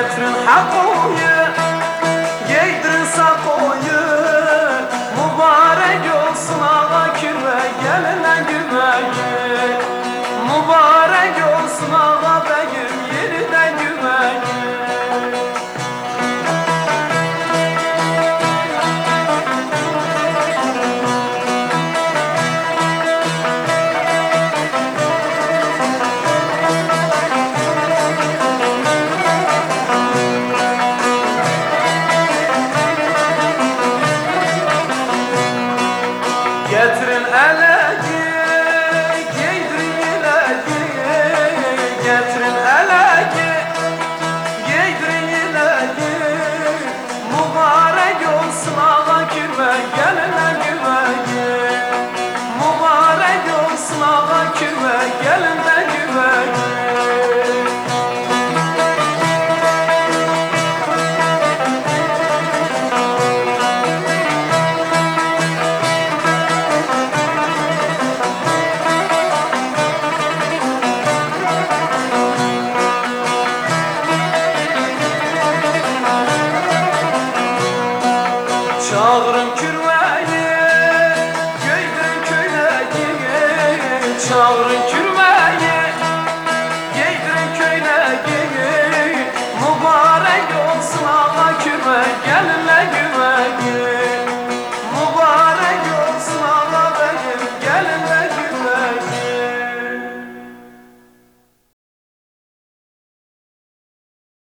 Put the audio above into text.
getirin hakoyu, giydirin sakoyu. Mübarek olsun ağa kirve geline güveyi. Mübarek olsun ağa beyim yerine güveyi. Getirin elegi, giydirin yelegi. Getirin elegi, giydirin yelegi. Mübarek olsun ağa kirve geline güveyi. Mübarek olsun ağa kirve geline güveyi. Çağırın kürmeyi, giydirin köyleği. Çağırın kürmeyi, giydirin köyleği. Mübarek olsun ağa kürme gelin